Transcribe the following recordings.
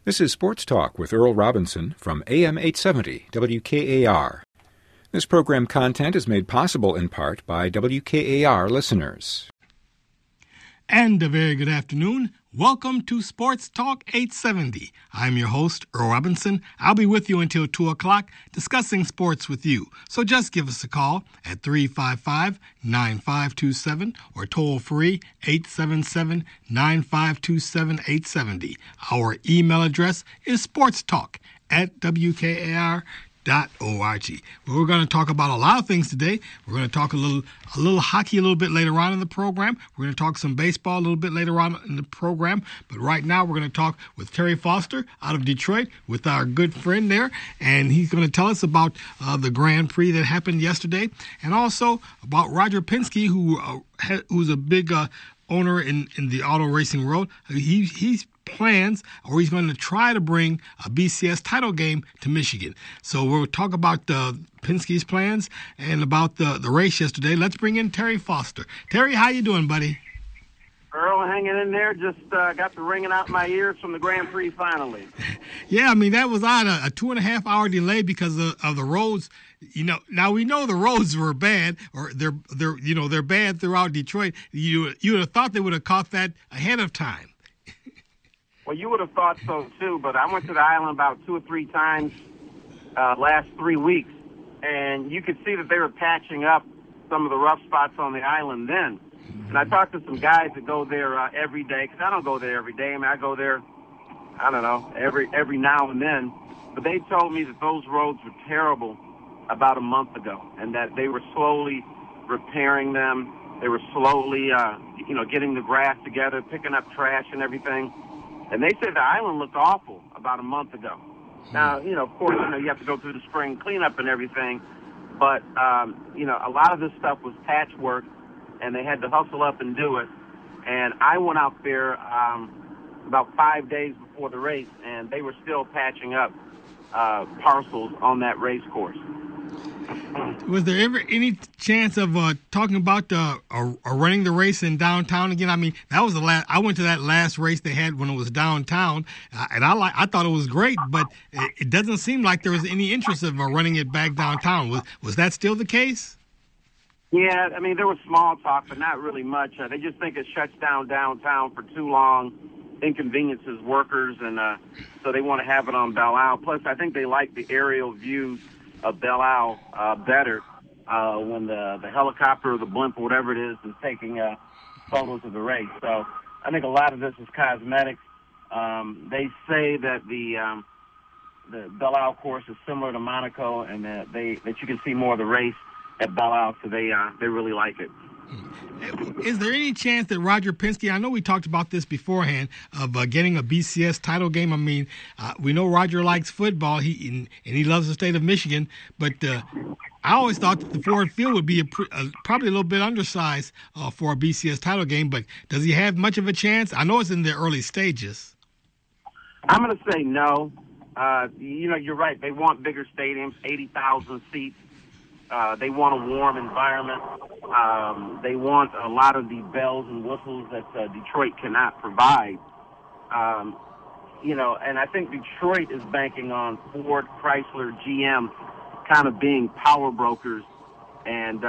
This is Sports Talk with Earl Robinson from AM 870 WKAR. This program content is made possible in part by WKAR listeners. And a very good afternoon. Welcome to Sports Talk 870. I'm your host, Earl Robinson. I'll be with you until 2 o'clock discussing sports with you. So just give us a call at 355-9527 or toll free 877-952-7870. Our email address is sportstalk@WKAR.org. We're going to talk about a lot of things today. We're going to talk a little hockey a little bit later on in the program. We're going to talk some baseball a little bit later on in the program. But right now we're going to talk with Terry Foster out of Detroit with our good friend there. And he's going to tell us about the Grand Prix that happened yesterday and also about Roger Penske, who's a big owner in the auto racing world. He's plans, or he's going to try to bring a BCS title game to Michigan. So we'll talk about Penske's plans and about the race yesterday. Let's bring in Terry Foster. Terry, how you doing, buddy? Earl, hanging in there. Just got the ringing out my ears from the Grand Prix finally. Yeah, I mean, that was on a 2.5-hour delay because of the roads. You know, now we know the roads were bad, or they're bad throughout Detroit. You would have thought they would have caught that ahead of time. Well, you would have thought so, too, but I went to the island about 2 or 3 times last 3 weeks, and you could see that they were patching up some of the rough spots on the island then. And I talked to some guys that go there every day, because I don't go there every day. I mean, I go there, I don't know, every now and then. But they told me that those roads were terrible about a month ago, and that they were slowly repairing them. They were slowly, getting the grass together, picking up trash and everything. And they said the island looked awful about a month ago. Now, of course, you have to go through the spring cleanup and everything. But, a lot of this stuff was patchwork, and they had to hustle up and do it. And I went out there about 5 days before the race, and they were still patching up parcels on that race course. Was there ever any chance of talking about running the race in downtown again? I mean, that was the last. I went to that last race they had when it was downtown, and I thought it was great. But it doesn't seem like there was any interest of running it back downtown. Was that still the case? Yeah, I mean, there was small talk, but not really much. They just think it shuts down downtown for too long, inconveniences workers, and so they want to have it on Belle Isle. Plus, I think they like the aerial views of Belle Isle better when the helicopter or the blimp or whatever it is taking photos of the race. So I think a lot of this is cosmetic. They say that the Belle Isle course is similar to Monaco, and that you can see more of the race at Belle Isle, so they really like it. Is there any chance that Roger Penske, I know we talked about this beforehand, of getting a BCS title game? I mean, we know Roger likes football, and he loves the state of Michigan, but I always thought that the Ford Field would be probably a little bit undersized for a BCS title game, but does he have much of a chance? I know it's in the early stages. I'm going to say no. You're right. They want bigger stadiums, 80,000 seats. They want a warm environment. They want a lot of the bells and whistles that Detroit cannot provide. And I think Detroit is banking on Ford, Chrysler, GM kind of being power brokers and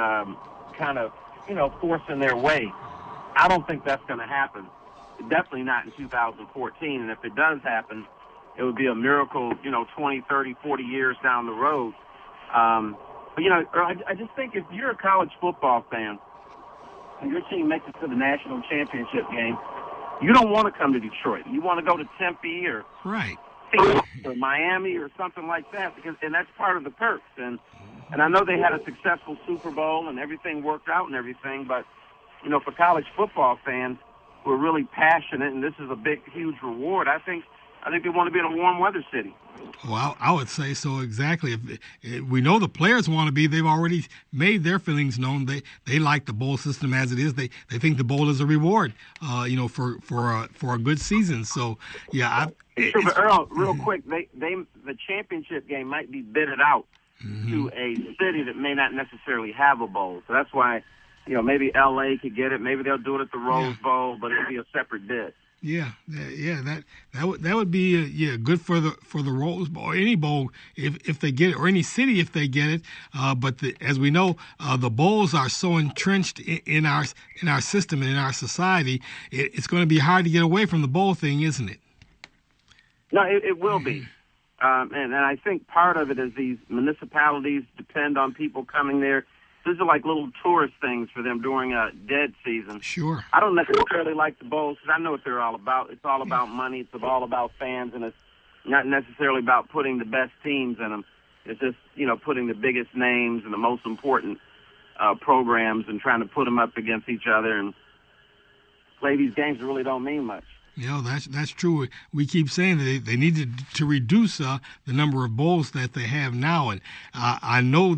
forcing their way. I don't think that's going to happen. Definitely not in 2014. And if it does happen, it would be a miracle, 20, 30, 40 years down the road. But, I just think if you're a college football fan and your team makes it to the national championship game, you don't want to come to Detroit. You want to go to Tempe or Phoenix or Miami or something like that, and that's part of the perks. And I know they had a successful Super Bowl and everything worked out and everything, but, for college football fans who are really passionate, and this is a big, huge reward, I think they want to be in a warm weather city. Well, I would say so exactly. If we know the players want to be, they've already made their feelings known. They like the bowl system as it is. They think the bowl is a reward, for a good season. So yeah. Sure, but Earl, real quick, the championship game might be bidded out to a city that may not necessarily have a bowl. So that's why, maybe L.A. could get it. Maybe they'll do it at the Rose Bowl, but it'll be a separate bid. Yeah. That would be good for the Rose Bowl or any bowl if they get it, or any city if they get it. But as we know, the bowls are so entrenched in our system and in our society. It's going to be hard to get away from the bowl thing, isn't it? No, it will be. And I think part of it is these municipalities depend on people coming there. These are like little tourist things for them during a dead season. Sure. I don't necessarily like the bowls because I know what they're all about. It's all about money. It's all about fans, and it's not necessarily about putting the best teams in them. It's just, putting the biggest names and the most important programs and trying to put them up against each other and play these games that really don't mean much. That's true. We keep saying that they need to reduce the number of bowls that they have now, and I know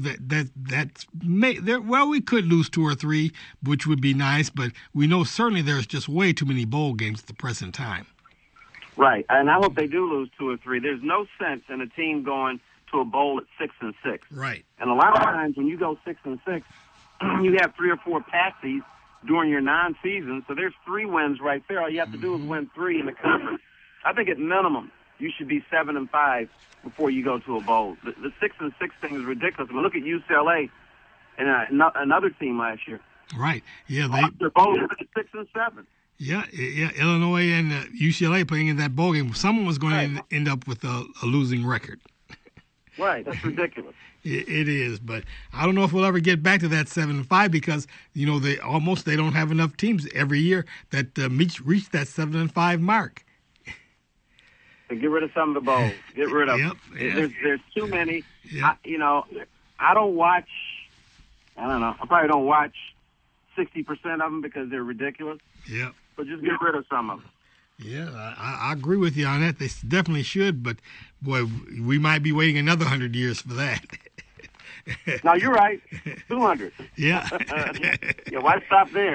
we could lose 2 or 3, which would be nice, but we know certainly there's just way too many bowl games at the present time. Right, and I hope they do lose 2 or 3. There's no sense in a team going to a bowl at 6-6. Right. And a lot of times when you go 6-6, you have 3 or 4 patsies during your non-season, so there's 3 wins right there. All you have to do is win 3 in the conference. I think at minimum you should be 7-5 before you go to a bowl. The 6-6 thing is ridiculous. I mean, look at UCLA and another team last year. Right. Yeah, they're both at 6-7. Yeah. Illinois and UCLA playing in that bowl game. Someone was going to end up with a losing record. Right. That's ridiculous. It is, but I don't know if we'll ever get back to that 7-5 because they don't have enough teams every year that reach that 7-5 mark. So get rid of some of the bowls. Get rid of them. There's too many. Yep. I don't watch. I don't know. I probably don't watch 60% of them because they're ridiculous. Yeah. But just get rid of some of them. Yeah, I agree with you on that. They definitely should, but boy, we might be waiting another 100 years for that. No, you're right. 200. Yeah. Why stop there?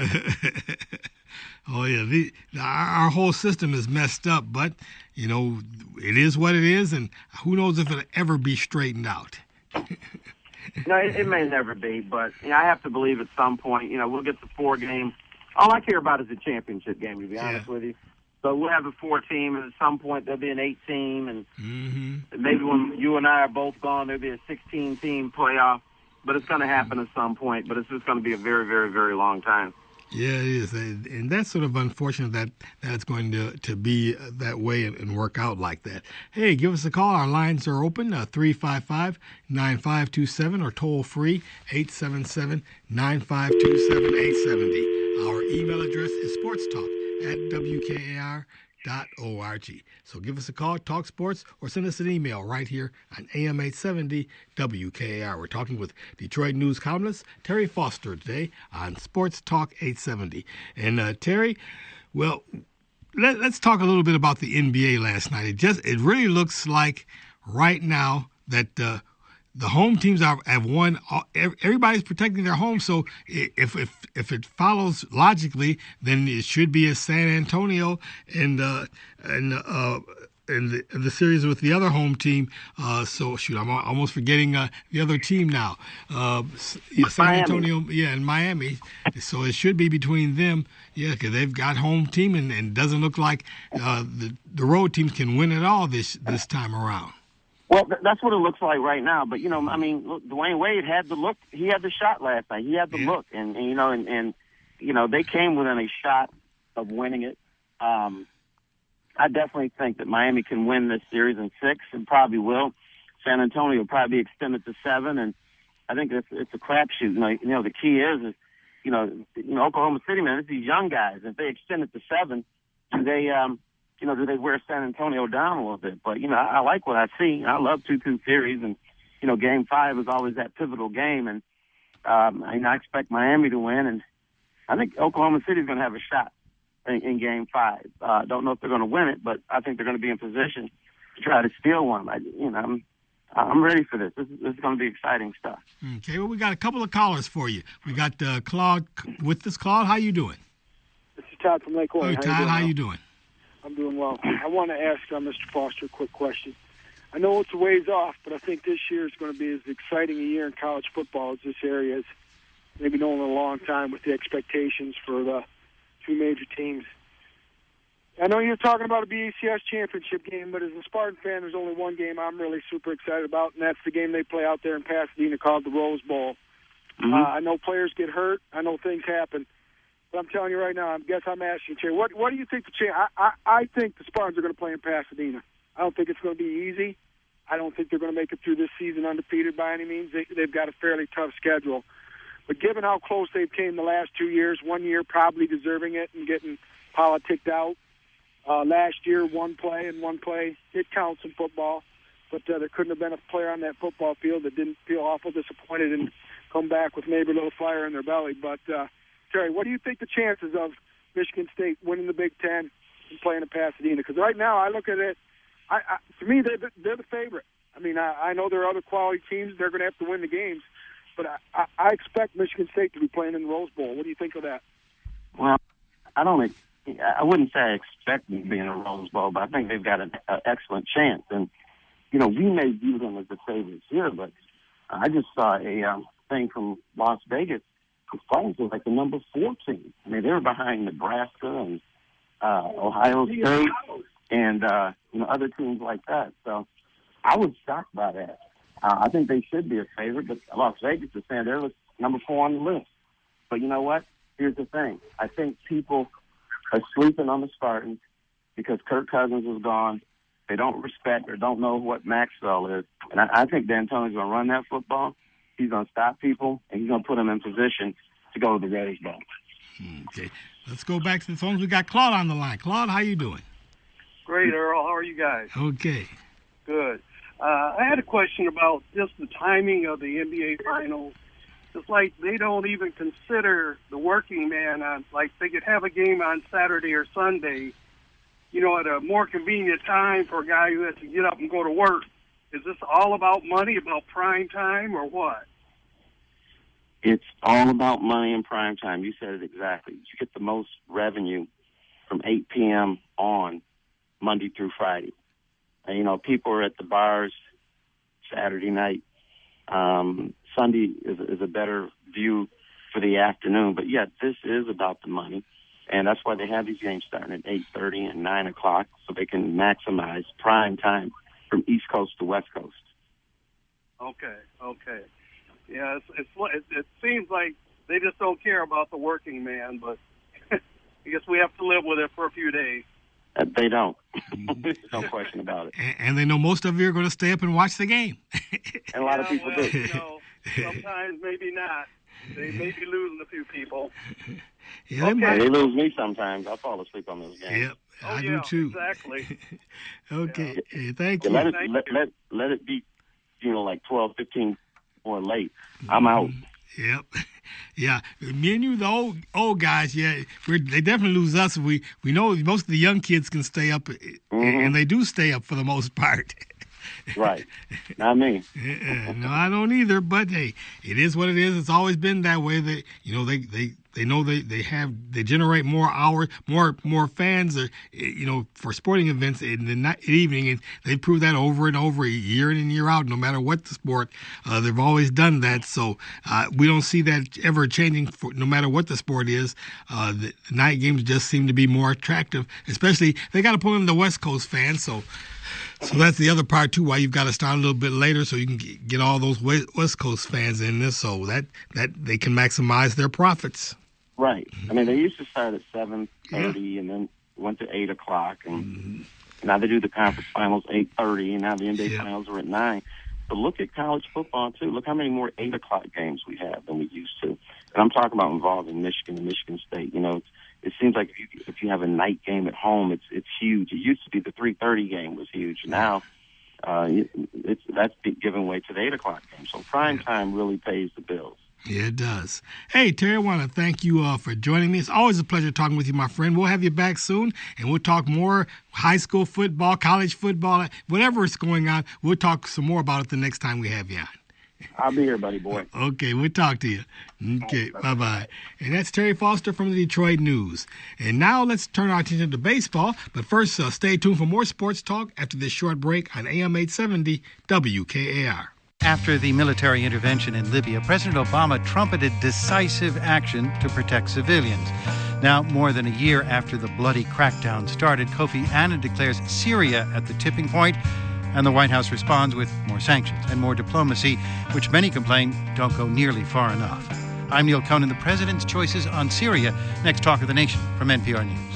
Oh, yeah. Our whole system is messed up, but, it is what it is, and who knows if it'll ever be straightened out. No, it may never be, but I have to believe at some point, we'll get the 4 game. All I care about is the championship game, to be honest with you. So we'll have a 4 team, and at some point there'll be an 8 team, and maybe when you and I are both gone, there'll be a 16 team playoff. But it's going to happen at some point. But it's just going to be a very, very, very long time. Yeah, it is, and that's sort of unfortunate that it's going to be that way and work out like that. Hey, give us a call. Our lines are open, 355-9527, or toll free 877-952-7870. Our email address is sportstalk@wkar.org. So give us a call, talk sports, or send us an email right here on AM 870 WKAR. We're talking with Detroit News columnist Terry Foster today on Sports Talk 870. And Terry, well, let's talk a little bit about the NBA last night. It really looks like right now that the home teams have won. Everybody's protecting their home, so if it follows logically, then it should be a San Antonio and the series with the other home team. I'm almost forgetting the other team now. San Antonio, and Miami. So it should be between them. Yeah, because they've got home team, and it doesn't look like the road teams can win it all this time around. Well, that's what it looks like right now. But, look, Dwayne Wade had the look. He had the shot last night. He had the look. And they came within a shot of winning it. I definitely think that Miami can win this series in 6 and probably will. San Antonio will probably be extended to 7. And I think it's a crapshoot. The key is Oklahoma City, man, it's these young guys. If they extend it to 7, do they wear San Antonio down a little bit? But, I like what I see. I love 2-2 series, and, Game 5 is always that pivotal game. And I expect Miami to win, and I think Oklahoma City is going to have a shot in Game 5. Don't know if they're going to win it, but I think they're going to be in position to try to steal one. I'm ready for this. This is going to be exciting stuff. Okay, well, we got a couple of callers for you. We got Claude with us. Claude, how you doing? This is Todd from Lake Orion. Hey, Todd, how you doing? I'm doing well. I want to ask Mr. Foster a quick question. I know it's a ways off, but I think this year is going to be as exciting a year in college football as this area has maybe known in a long time, with the expectations for the 2 major teams I know you're talking about a BCS championship game, but as a Spartan fan, there's only one game I'm really super excited about, and that's the game they play out there in Pasadena called the Rose Bowl. Mm-hmm. I know players get hurt. I know things happen. But I'm telling you right now, I guess I'm asking you, Terry, what do you think I think the Spartans are going to play in Pasadena. I don't think it's going to be easy. I don't think they're going to make it through this season undefeated by any means. They've got a fairly tough schedule. But given how close they've came the last 2 years, 1 year probably deserving it and getting politicked out. Last year, one play, it counts in football. But there couldn't have been a player on that football field that didn't feel awful disappointed and come back with maybe a little fire in their belly. But, Terry, what do you think the chances of Michigan State winning the Big Ten and playing in Pasadena? Because right now I look at it, to me, they're the favorite. I mean, I know there are other quality teams. They're going to have to win the games. But I expect Michigan State to be playing in the Rose Bowl. What do you think of that? Well, I wouldn't say I expect them to be in a Rose Bowl, but I think they've got an excellent chance. And, we may view them as the favorites here, but I just saw a thing from Las Vegas. The Spartans were like the number 4 team. I mean, they were behind Nebraska and Ohio State and, other teams like that. So I was shocked by that. I think they should be a favorite, but Las Vegas is saying they're number 4 on the list. But you know what? Here's the thing. I think people are sleeping on the Spartans because Kirk Cousins is gone. They don't respect or don't know what Maxwell is. And I think D'Antoni's going to run that football. He's going to stop people, and he's going to put them in position to go to the Rose Bowl. Okay. Let's go back to the phones. We got Claude on the line. Claude, how you doing? Great, Earl. How are you guys? Okay. Good. I had a question about just the timing of the NBA Finals. It's like they don't even consider the working man on, like they could have a game on Saturday or Sunday, at a more convenient time for a guy who has to get up and go to work. Is this all about money, about prime time, or what? It's all about money and prime time. You said it exactly. You get the most revenue from 8 p.m. on Monday through Friday. And, people are at the bars Saturday night. Sunday is a better view for the afternoon. But, yeah, this is about the money. And that's why they have these games starting at 8:30 and 9 o'clock so they can maximize prime time from East Coast to West Coast. Okay. Yeah, it seems like they just don't care about the working man, but I guess we have to live with it for a few days. They don't. There's no question about it. And they know most of you are going to stay up and watch the game. And a lot of people do. Sometimes maybe not. They may be losing a few people. Yeah, they lose me sometimes. I fall asleep on those games. Yep, I do too. Exactly. Okay, thank you. Let it be, like 12, 15 or late. I'm out. Yep. Yeah. Me and you, the old guys, they definitely lose us. We know most of the young kids can stay up, and they do stay up for the most part. Right. Not me. No, I don't either. But hey, it is what it is. It's always been that way. That they know they generate more hours, more fans, for sporting events in the evening, and they prove that over and over, year in and year out. No matter what the sport, they've always done that. So we don't see that ever changing. No matter what the sport is, the night games just seem to be more attractive. Especially they got to pull in the West Coast fans. So that's the other part, too, why you've got to start a little bit later so you can get all those West Coast fans in there so that they can maximize their profits. Right. I mean, they used to start at 7:30 and then went to 8 o'clock. And now they do the conference finals 8:30, and now the NBA finals are at 9. But look at college football, too. Look how many more 8 o'clock games we have than we used to. And I'm talking about involving Michigan and Michigan State. It seems like if you have a night game at home, it's huge. It used to be the 3:30 game was huge. Now that's giving way to the 8 o'clock game. So prime time really pays the bills. Yeah, it does. Hey, Terry, I want to thank you for joining me. It's always a pleasure talking with you, my friend. We'll have you back soon, and we'll talk more high school football, college football, whatever is going on. We'll talk some more about it the next time we have you on. I'll be here, buddy boy. Okay, we'll talk to you. Okay, bye-bye. And that's Terry Foster from the Detroit News. And now let's turn our attention to baseball. But first, stay tuned for more sports talk after this short break on AM 870 WKAR. After the military intervention in Libya, President Obama trumpeted decisive action to protect civilians. Now, more than a year after the bloody crackdown started, Kofi Annan declares Syria at the tipping point, and the White House responds with more sanctions and more diplomacy, which many complain don't go nearly far enough. I'm Neil Conan. The president's choices on Syria. Next, Talk of the Nation from NPR News.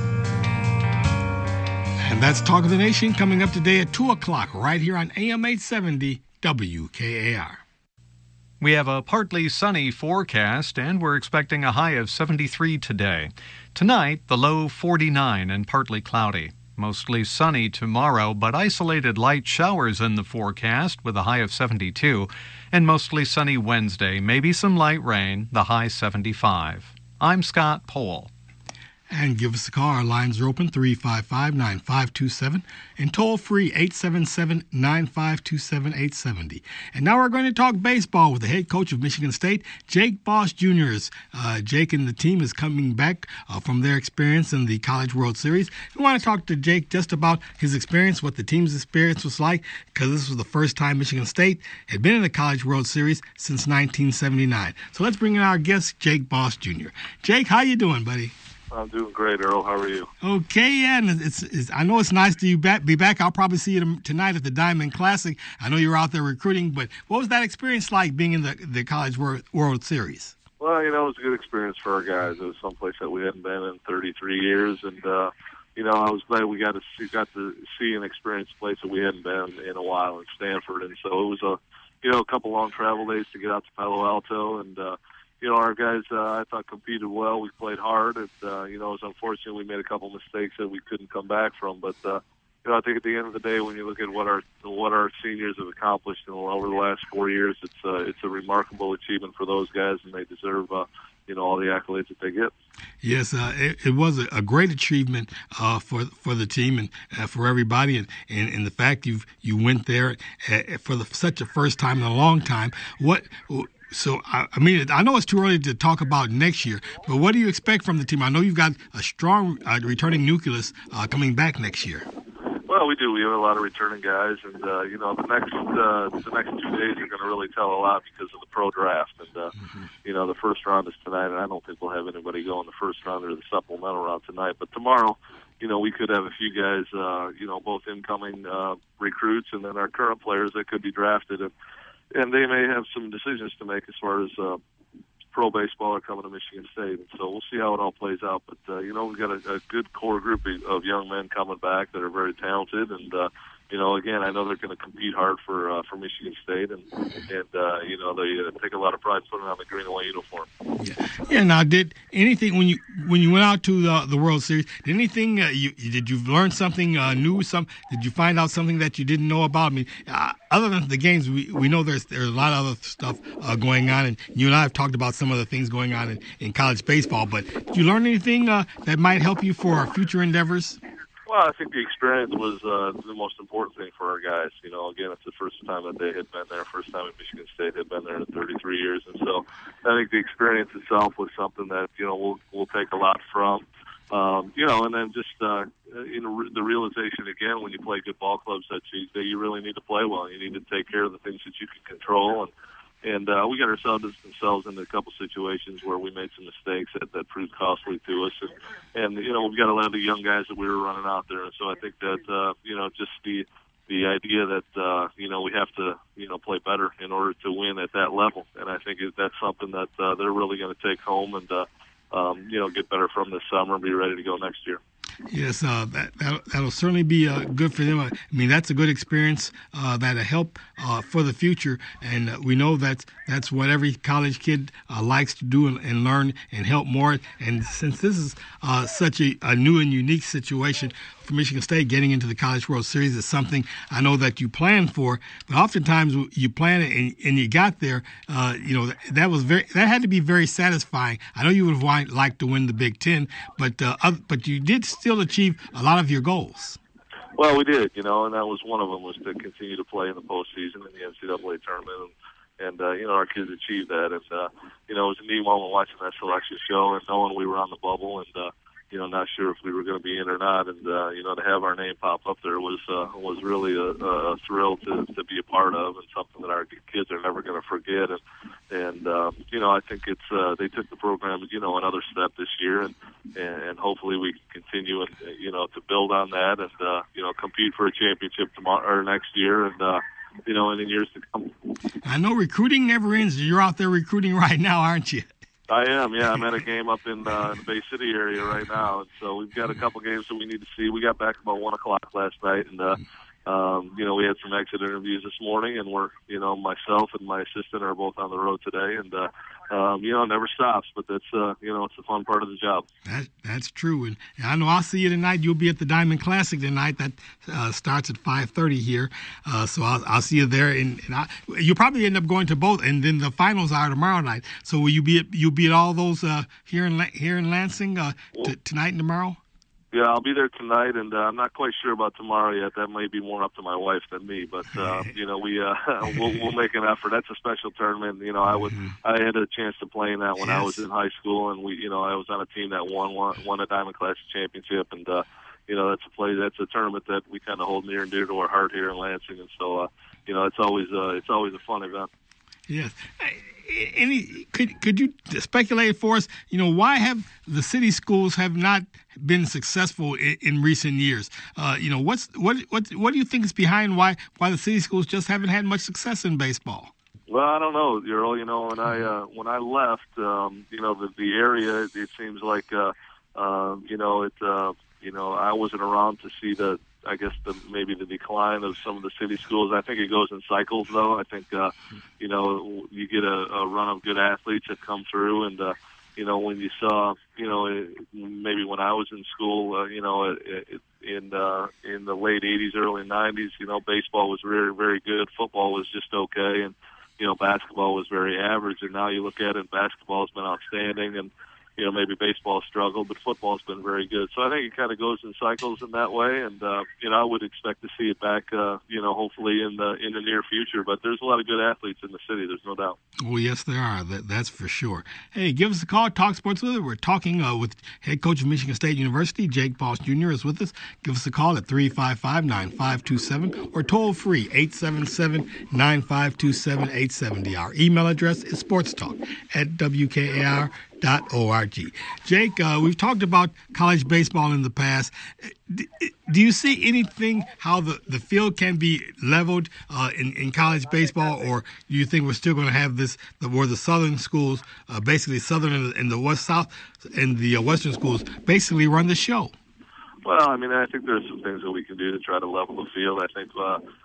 And that's Talk of the Nation coming up today at 2 o'clock right here on AM 870 WKAR. We have a partly sunny forecast, and we're expecting a high of 73 today. Tonight, the low 49 and partly cloudy. Mostly sunny tomorrow, but isolated light showers in the forecast with a high of 72. And mostly sunny Wednesday, maybe some light rain, the high 75. I'm Scott Pohl. And give us a call. Our lines are open, 355-9527, and toll-free, 877-952-7870. And now we're going to talk baseball with the head coach of Michigan State, Jake Boss Jr. Jake and the team is coming back from their experience in the College World Series. We want to talk to Jake just about his experience, what the team's experience was like, because this was the first time Michigan State had been in the College World Series since 1979. So let's bring in our guest, Jake Boss Jr. Jake, how you doing, buddy? I'm doing great, Earl. How are you? Okay, yeah, and I know it's nice to be back. I'll probably see you tonight at the Diamond Classic. I know you're out there recruiting, but what was that experience like being in the College World Series? Well, it was a good experience for our guys. It was someplace that we hadn't been in 33 years, and I was glad we got to see and experience a place that we hadn't been in a while in Stanford, and so it was a couple long travel days to get out to Palo Alto, and our guys, I thought, competed well. We played hard. And, it was unfortunate we made a couple mistakes that we couldn't come back from. But, I think at the end of the day, when you look at what our seniors have accomplished over the last 4 years, it's a remarkable achievement for those guys, and they deserve, all the accolades that they get. Yes, it was a great achievement for the team and for everybody, and the fact you went there for such a first time in a long time. So, I know it's too early to talk about next year, but what do you expect from the team? I know you've got a strong returning nucleus coming back next year. Well, we do. We have a lot of returning guys, and the next 2 days are going to really tell a lot because of the pro draft. And the first round is tonight, and I don't think we'll have anybody go in the first round or the supplemental round tonight. But tomorrow, we could have a few guys, both incoming recruits and then our current players that could be drafted, and they may have some decisions to make as far as pro baseball are coming to Michigan State. And so we'll see how it all plays out. But, we've got a good core group of young men coming back that are very talented. And, again, I know they're going to compete hard for Michigan State. And they take a lot of pride putting on the green and white uniform. Yeah. Now, did anything when you went out to the World Series, did anything did you learn something new? Did you find out something that you didn't know about? I mean, other than the games, we know there's a lot of other stuff going on, and you and I have talked about some of the things going on in college baseball. But did you learn anything that might help you for our future endeavors? Well, I think the experience was the most important thing for our guys. Again, it's the first time that they had been there, first time at Michigan State had been there in 33 years. And so I think the experience itself was something that, we'll take a lot from. And then just, the realization, again, when you play good ball clubs that you really need to play well. You need to take care of the things that you can control. And we got ourselves into a couple situations where we made some mistakes that proved costly to us. And we've got a lot of the young guys that we were running out there. And so I think that, just the idea that, we have to, play better in order to win at that level. And I think that's something that they're really going to take home and, get better from this summer and be ready to go next year. Yes, that'll certainly be good for them. I mean, that's a good experience that'll help for the future, and we know that's what every college kid likes to do and learn and help more. And since this is such a new and unique situation for Michigan State, getting into the College World Series is something I know that you plan for. But oftentimes you plan it and you got there. That had to be very satisfying. I know you would have liked to win the Big Ten, but you did still achieve a lot of your goals. Well, we did, and that was one of them, was to continue to play in the postseason in the NCAA tournament. And our kids achieved that. And, it was a neat moment watching that selection show and knowing we were on the bubble and, not sure if we were going to be in or not. And, to have our name pop up there was really a thrill to be a part of and something that our kids are never going to forget. And, And I think it's they took the program another step this year, and hopefully we can continue and to build on that and compete for a championship tomorrow or next year and in the years to come. I know recruiting never ends. You're out there recruiting right now, aren't you? I am, yeah. I'm at a game up in the Bay City area right now, and so we've got a couple games that we need to see. We got back about 1 o'clock last night, and we had some exit interviews this morning, and we're myself and my assistant are both on the road today, and it never stops. But that's it's a fun part of the job. That's true, and I know I'll see you tonight. You'll be at the Diamond Classic tonight. That starts at 5:30 here, so I'll see you there. And you'll probably end up going to both, and then the finals are tomorrow night. So will you'll be at all those here in Lansing tonight and tomorrow? Yeah, I'll be there tonight, and I'm not quite sure about tomorrow yet. That may be more up to my wife than me, but we'll make an effort. That's a special tournament. I had a chance to play in that when I was in high school, and I was on a team that won a Diamond Classic championship, and that's a tournament that we kind of hold near and dear to our heart here in Lansing, and so it's always a fun event. Yes. Could you speculate for us? Why have the city schools have not been successful in recent years? What do you think is behind why the city schools just haven't had much success in baseball? Well, I don't know, Earl. When I left, the area, it seems like I wasn't around to see maybe the decline of some of the city schools. I think it goes in cycles, though. I think, you get a run of good athletes that come through, and, when you saw, maybe when I was in school, in the late 80s, early 90s, baseball was very, very good. Football was just okay, and, basketball was very average. And now you look at it, basketball has been outstanding, and, maybe baseball struggled, but football's been very good. So I think it kind of goes in cycles in that way, and I would expect to see it back, hopefully in the near future. But there's a lot of good athletes in the city. There's no doubt. Well, yes, there are. That's for sure. Hey, give us a call. Talk Sports with us. We're talking with head coach of Michigan State University, Jake Boss Jr. is with us. Give us a call at 355-9527 or toll free 877-952-7870. Our email address is sportstalk@WKAR.org. Jake, we've talked about college baseball in the past. Do you see anything how the field can be leveled in college baseball, or do you think we're still going to have where the southern schools, basically southern and the west south and the western schools, basically run the show? Well, I think there's some things that we can do to try to level the field. I think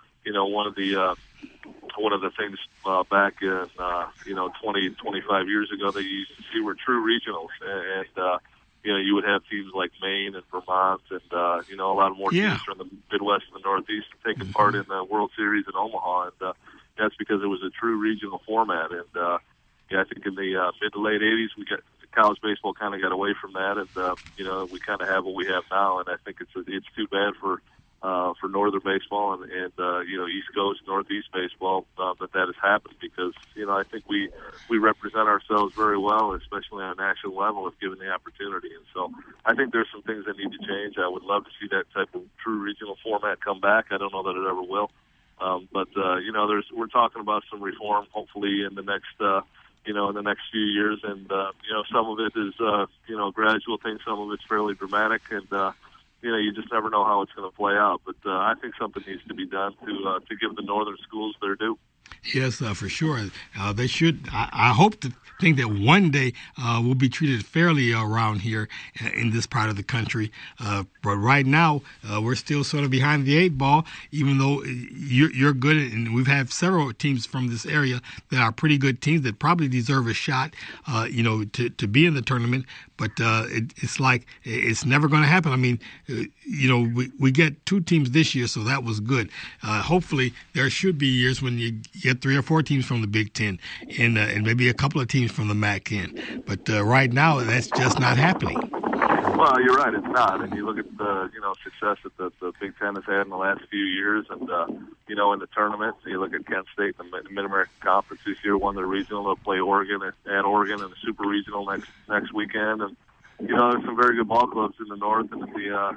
one of the things back in 20, 25 years ago that you used to see were true regionals, and you would have teams like Maine and Vermont, and a lot of more teams from the Midwest and the Northeast taking part in the World Series in Omaha, and that's because it was a true regional format. And I think in the mid to late 80s, college baseball kind of got away from that, and we kind of have what we have now, and I think it's too bad for Northern baseball and East Coast, Northeast baseball that has happened, because I think we represent ourselves very well, especially on a national level, if given the opportunity. And so I think there's some things that need to change. I would love to see that type of true regional format come back. I don't know that it ever will, but we're talking about some reform, hopefully in the next in the next few years, and some of it is gradual thing, some of it's fairly dramatic, and you just never know how it's going to play out. But I think something needs to be done to give the northern schools their due. Yes, for sure. They should. I hope to think that one day we'll be treated fairly around here in this part of the country. But right now, we're still sort of behind the eight ball, even though you're good. And we've had several teams from this area that are pretty good teams that probably deserve a shot, to be in the tournament. But it's like it's never going to happen. I mean, we get two teams this year, so that was good. Hopefully, there should be years when you get 3 or 4 teams from the Big Ten and maybe a couple of teams from the MAC-10. But right now, that's just not happening. Well, you're right, it's not. And you look at the success that the Big Ten has had in the last few years, and in the tournament, you look at Kent State, the Mid-American Conference this year won the regional. They'll play Oregon at Oregon in the Super Regional next weekend, and there's some very good ball clubs in the north and in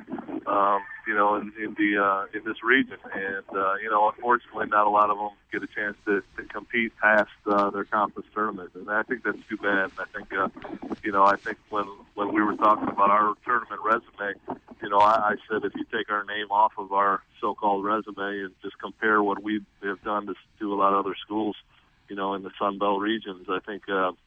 this region, and unfortunately, not a lot of them get a chance to compete past their conference tournament, and I think that's too bad. And I think I think when we were talking about our tournament resume, I said if you take our name off of our so-called resume and just compare what we have done to a lot of other schools, in the Sun Belt regions, I think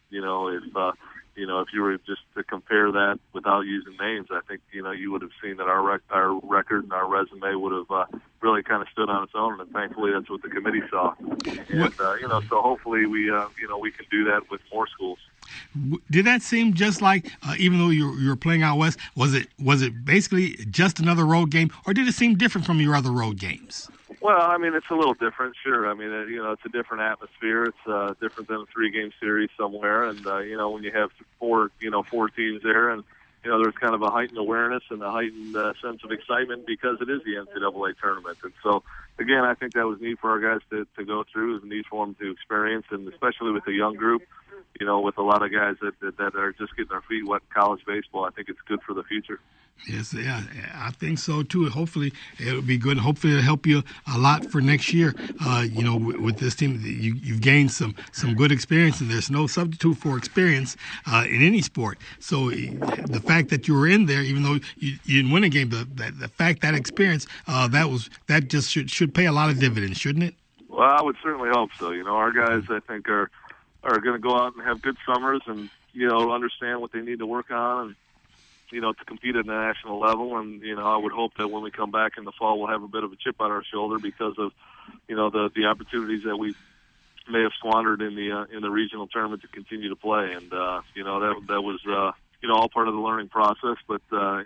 if you were just to compare that without using names, I think you would have seen that our record and our resume would have really kind of stood on its own, and thankfully that's what the committee saw. And so hopefully we can do that with more schools. Did that seem just like, even though you were playing out west, was it basically just another road game, or did it seem different from your other road games? Well, I mean, it's a little different, sure. I mean, it's a different atmosphere. It's different than a 3-game series somewhere, and when you have four teams there, and there's kind of a heightened awareness and a heightened sense of excitement because it is the NCAA tournament. And so, again, I think that was neat for our guys to go through. It was neat for them to experience, and especially with the young group, with a lot of guys that are just getting their feet wet in college baseball. I think it's good for the future. Yes, yeah, I think so too. Hopefully, it'll be good. Hopefully, it'll help you a lot for next year. With this team, you've gained some good experience, and there's no substitute for experience in any sport. So, the fact that you were in there, even though you didn't win a game, the fact that experience that just should pay a lot of dividends, shouldn't it? Well, I would certainly hope so. Our guys, I think, are going to go out and have good summers, and understand what they need to work on, and to compete at the national level. And, I would hope that when we come back in the fall, we'll have a bit of a chip on our shoulder because of, the opportunities that we may have squandered in the regional tournament to continue to play. And, that was, all part of the learning process, but,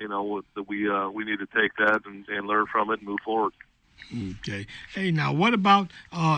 we need to take that and learn from it and move forward. Okay. Hey, now what about,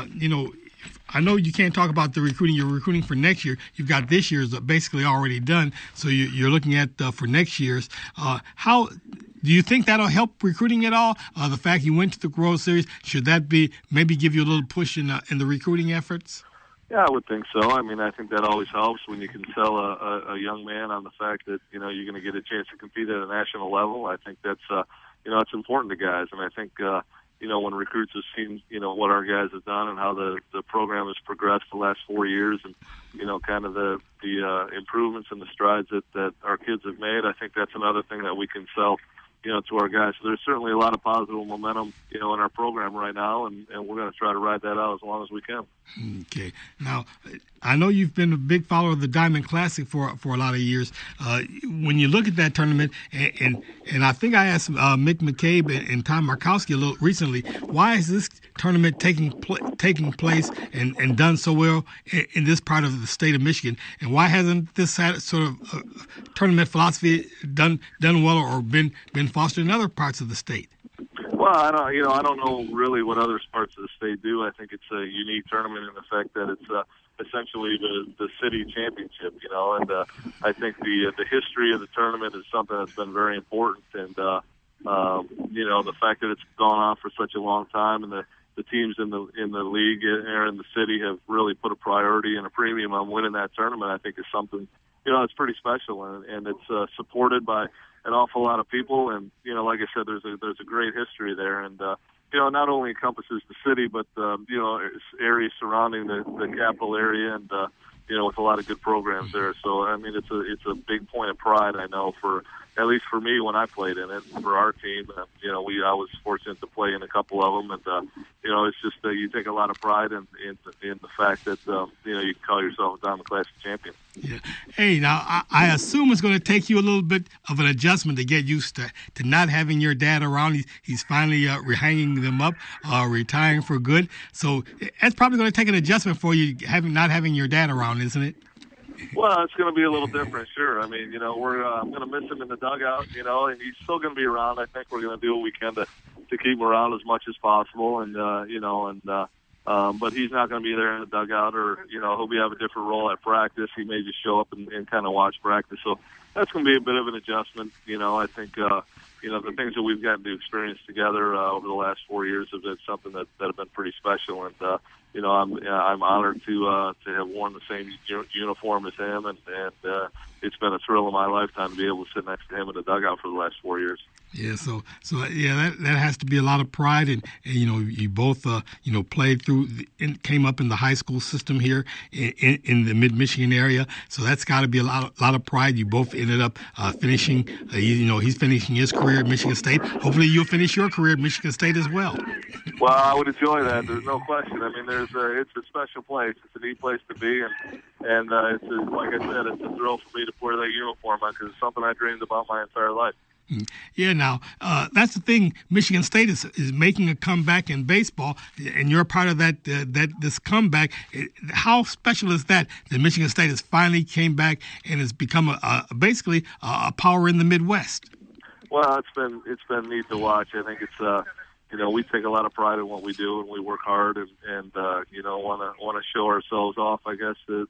I know you can't talk about the recruiting. You're recruiting for next year. You've got this year's basically already done, so you're looking at for next year's. How do you think that'll help recruiting at all? The fact you went to the World Series, should that maybe give you a little push in the recruiting efforts? Yeah, I would think so. I mean, I think that always helps when you can sell a young man on the fact that you're going to get a chance to compete at a national level. I think that's it's important to guys, and I think. When recruits have seen, what our guys have done and how the program has progressed the last 4 years and, kind of the improvements and the strides that our kids have made, I think that's another thing that we can sell, to our guys. So there's certainly a lot of positive momentum, in our program right now, and we're going to try to ride that out as long as we can. Okay. Now, I know you've been a big follower of the Diamond Classic for a lot of years. When you look at that tournament, and I think I asked Mick McCabe and Tom Markowski a little recently, why is this tournament taking place and done so well in this part of the state of Michigan, and why hasn't this sort of tournament philosophy done well or been fostered in other parts of the state? Well, I don't know really what other parts of the state do. I think it's a unique tournament in the fact that it's essentially the city championship, and I think the history of the tournament is something that's been very important, and the fact that it's gone on for such a long time, and the teams in the league or in the city have really put a priority and a premium on winning that tournament, I think is something it's pretty special, and it's supported by an awful lot of people, and like I said, there's a great history there, and not only encompasses the city, but areas surrounding the capital area, and with a lot of good programs there. So I mean, it's a big point of pride, I know, for at least for me when I played in it, for our team. I was fortunate to play in a couple of them, and it's just you take a lot of pride in the fact that you can call yourself a Diamond Classic champion. Yeah. Hey, now I assume it's going to take you a little bit of an adjustment to get used to not having your dad around. He's finally hanging them up, retiring for good. So that's probably going to take an adjustment for you not having your dad around, isn't it? Well, it's going to be a little different, sure. I mean, I'm going to miss him in the dugout, and he's still going to be around. I think we're going to do what we can to keep him around as much as possible, and But he's not going to be there in the dugout, or he'll have a different role at practice. He may just show up and kind of watch practice. So that's going to be a bit of an adjustment. I think the things that we've gotten to experience together over the last 4 years have been something that have been pretty special. And I'm honored to have worn the same uniform as him, and it's been a thrill of my lifetime to be able to sit next to him in the dugout for the last 4 years. Yeah, so that has to be a lot of pride, and you both played through, came up in the high school system here in the Mid-Michigan area, so that's got to be a lot of pride. You both ended up finishing, he's finishing his career at Michigan State. Hopefully, you'll finish your career at Michigan State as well. Well, I would enjoy that. There's no question. I mean, it's a special place. It's a neat place to be, and it's like I said, it's a thrill for me to wear that uniform because it's something I dreamed about my entire life. Yeah, now, that's the thing. Michigan State is making a comeback in baseball, and you're a part of this comeback. How special is that Michigan State has finally came back and has become basically a power in the Midwest? Well, it's been neat to watch. I think it's we take a lot of pride in what we do, and we work hard, and want to show ourselves off, I guess, to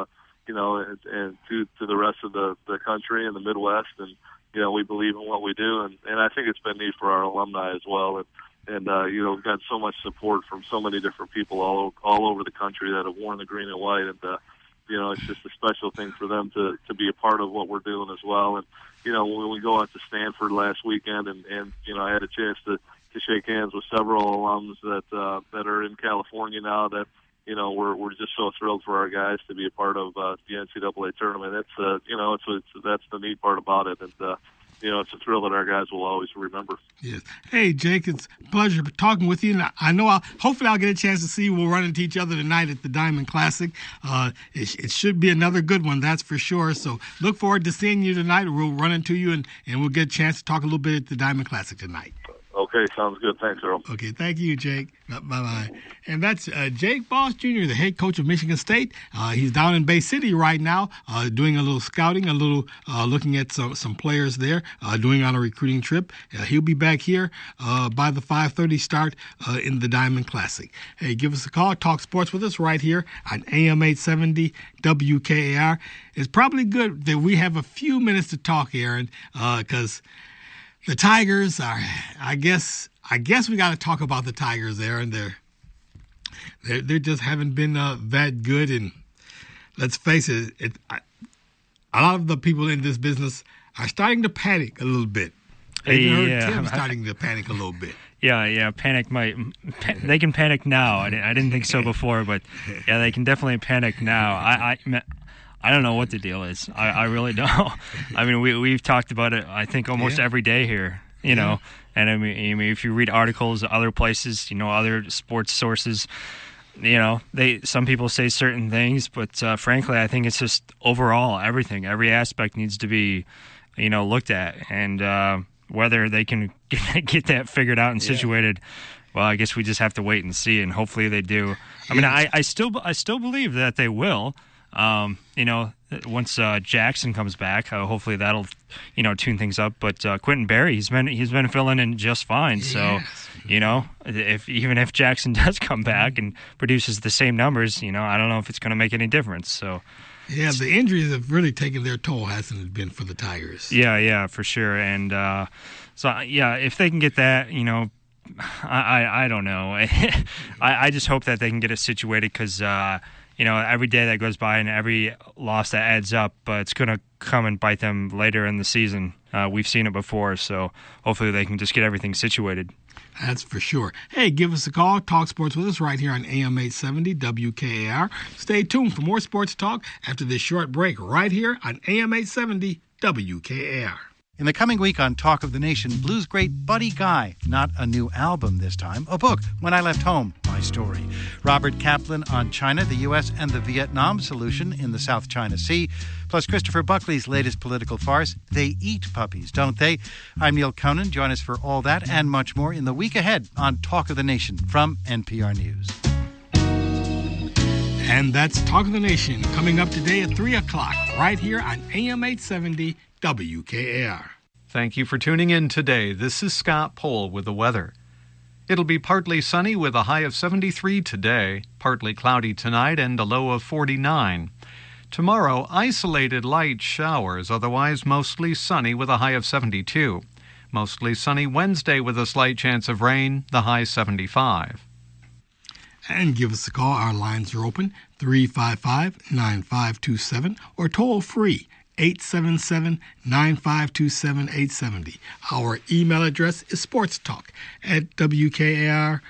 the rest of the country and the Midwest, and we believe in what we do, and I think it's been neat for our alumni as well, and we've got so much support from so many different people all over the country that have worn the green and white, and it's just a special thing for them to be a part of what we're doing as well. And when we go out to Stanford last weekend, and I had a chance to shake hands with several alums that are in California now that we're just so thrilled for our guys to be a part of the NCAA tournament. That's the neat part about it, and it's a thrill that our guys will always remember. Yes. Hey, Jake, it's a pleasure talking with you. And I know hopefully I'll get a chance to see you. We'll run into each other tonight at the Diamond Classic. It should be another good one, that's for sure. So look forward to seeing you tonight. We'll run into you, and we'll get a chance to talk a little bit at the Diamond Classic tonight. Okay, sounds good. Thanks, Earl. Okay, thank you, Jake. Bye-bye. And that's Jake Boss Jr., the head coach of Michigan State. He's down in Bay City right now doing a little scouting, a little looking at some players there, doing on a recruiting trip. He'll be back here by the 5:30 start in the Diamond Classic. Hey, give us a call. Talk sports with us right here on AM 870 WKAR. It's probably good that we have a few minutes to talk, Aaron, because the Tigers are, I guess we got to talk about the Tigers there, and they just haven't been that good. And let's face it, a lot of the people in this business are starting to panic a little bit. I even heard Tim starting to panic a little bit. Yeah, they can panic now. I didn't think so before, but yeah, they can definitely panic now. I don't know what the deal is. I really don't. I mean, we've talked about it, I think, almost every day here, know. And I mean, if you read articles, other places, other sports sources, some people say certain things, but frankly, I think it's just overall everything. Every aspect needs to be, looked at. And whether they can get that figured out and situated, well, I guess we just have to wait and see, and hopefully they do. I mean, I still believe that they will. Once Jackson comes back, hopefully that'll, tune things up. But Quentin Berry, he's been filling in just fine. So, if Jackson does come back and produces the same numbers, I don't know if it's going to make any difference. So, yeah, the injuries have really taken their toll, hasn't it been, for the Tigers? Yeah, for sure. And if they can get that, I don't know. I just hope that they can get it situated because. Every day that goes by and every loss that adds up, it's going to come and bite them later in the season. We've seen it before, so hopefully they can just get everything situated. That's for sure. Hey, give us a call. Talk sports with us right here on AM 870 WKAR. Stay tuned for more sports talk after this short break right here on AM 870 WKAR. In the coming week on Talk of the Nation, blues great Buddy Guy. Not a new album this time. A book, When I Left Home, My Story. Robert Kaplan on China, the U.S., and the Vietnam solution in the South China Sea. Plus Christopher Buckley's latest political farce, They Eat Puppies, Don't They? I'm Neil Conan. Join us for all that and much more in the week ahead on Talk of the Nation from NPR News. And that's Talk of the Nation coming up today at 3 o'clock right here on AM 870 WKAR. Thank you for tuning in today. This is Scott Pohl with the weather. It'll be partly sunny with a high of 73 today, partly cloudy tonight, and a low of 49. Tomorrow, isolated light showers, otherwise mostly sunny with a high of 72. Mostly sunny Wednesday with a slight chance of rain, the high 75. And give us a call. Our lines are open, 355-9527, or toll free, 877-952-7870. Our email address is sportstalk@wkar.org.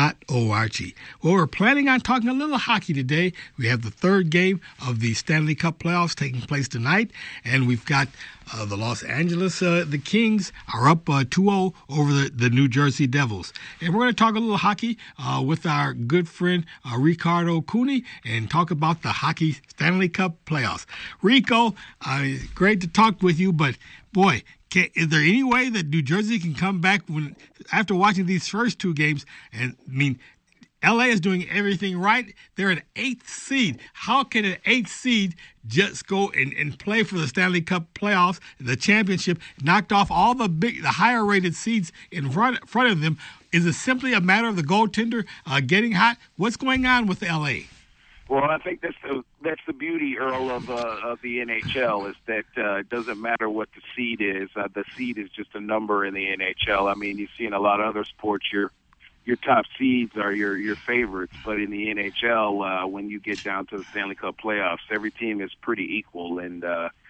Well, we're planning on talking a little hockey today. We have the third game of the Stanley Cup playoffs taking place tonight, and we've got the Los Angeles the Kings are up 2-0 over the New Jersey Devils. And we're going to talk a little hockey with our good friend Ricardo Cooney and talk about the hockey Stanley Cup playoffs. Rico, great to talk with you, but boy, is there any way that New Jersey can come back after watching these first two games? And I mean, LA is doing everything right. They're an 8th seed. How can an 8th seed just go and play for the Stanley Cup playoffs, the championship, knocked off all the higher rated seeds in front of them? Is it simply a matter of the goaltender getting hot? What's going on with LA? Well, I think that's the beauty, Earl, of the NHL is that it doesn't matter what the seed is. The seed is just a number in the NHL. I mean, you see in a lot of other sports, your top seeds are your favorites, but in the NHL, when you get down to the Stanley Cup playoffs, every team is pretty equal. And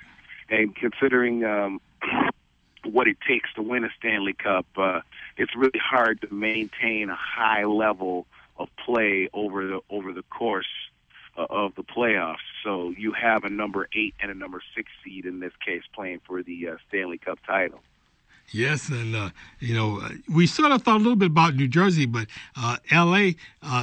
considering what it takes to win a Stanley Cup, it's really hard to maintain a high level of play over the course of the playoffs. So you have a number 8 and a number 6 seed in this case playing for the Stanley Cup title. Yes, and we sort of thought a little bit about New Jersey, but L.A.,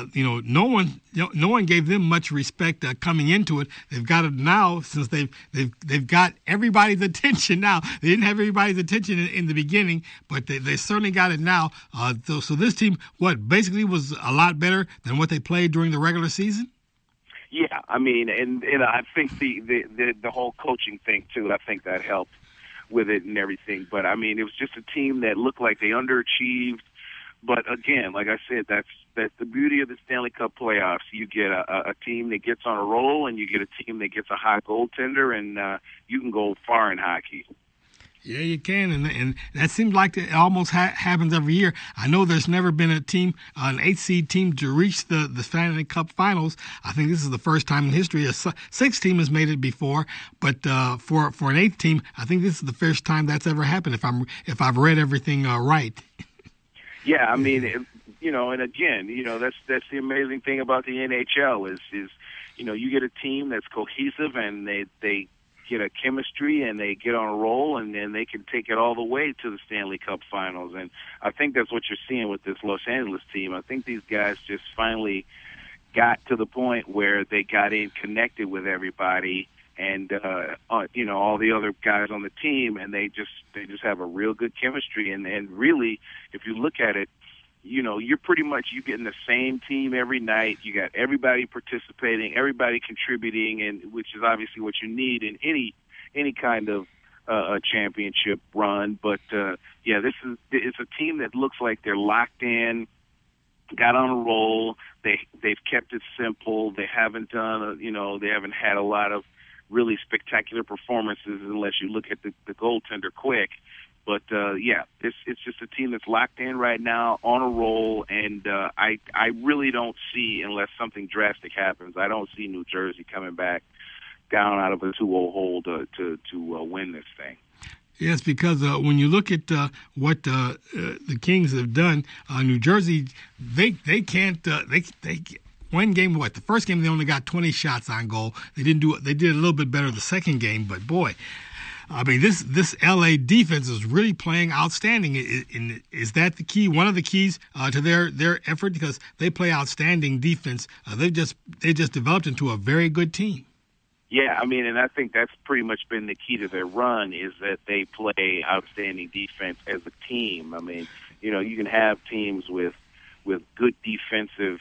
no one gave them much respect coming into it. They've got it now since they've got everybody's attention now. They didn't have everybody's attention in the beginning, but they certainly got it now. So this team, basically was a lot better than what they played during the regular season? Yeah, I mean, and I think the whole coaching thing too. I think that helped with it and everything. But I mean, it was just a team that looked like they underachieved. But again, like I said, that's the beauty of the Stanley Cup playoffs. You get a team that gets on a roll, and you get a team that gets a hot goaltender, and you can go far in hockey. Yeah, you can, and that seems like it almost happens every year. I know there's never been a team, an 8th seed team, to reach the Stanley Cup Finals. I think this is the first time in history. A 6th team has made it before, but for an 8th team, I think this is the first time that's ever happened. If I've read everything right. Yeah, I mean, and again, that's the amazing thing about the NHL is you get a team that's cohesive and they get a chemistry and they get on a roll, and then they can take it all the way to the Stanley Cup Finals. And I think that's what you're seeing with this Los Angeles team. I think these guys just finally got to the point where they got in connected with everybody and all the other guys on the team, and they just have a real good chemistry. And really, if you look at it, you're pretty much getting the same team every night. You got everybody participating, everybody contributing, and which is obviously what you need in any kind of a championship run. But it's a team that looks like they're locked in, got on a roll. They've kept it simple. They haven't done they haven't had a lot of really spectacular performances unless you look at the goaltender quick. But it's just a team that's locked in right now, on a roll, and I really don't see, unless something drastic happens, I don't see New Jersey coming back down out of a 2-0 hole to win this thing. Yes, because when you look at what the Kings have done, New Jersey, they can't they one game. The first game they only got 20 shots on goal. They didn't do it. They did a little bit better the second game, but boy. I mean, this LA defense is really playing outstanding. Is that the key? One of the keys to their effort, because they play outstanding defense. They just developed into a very good team. Yeah, I mean, and I think that's pretty much been the key to their run, is that they play outstanding defense as a team. I mean, you can have teams with good defensive,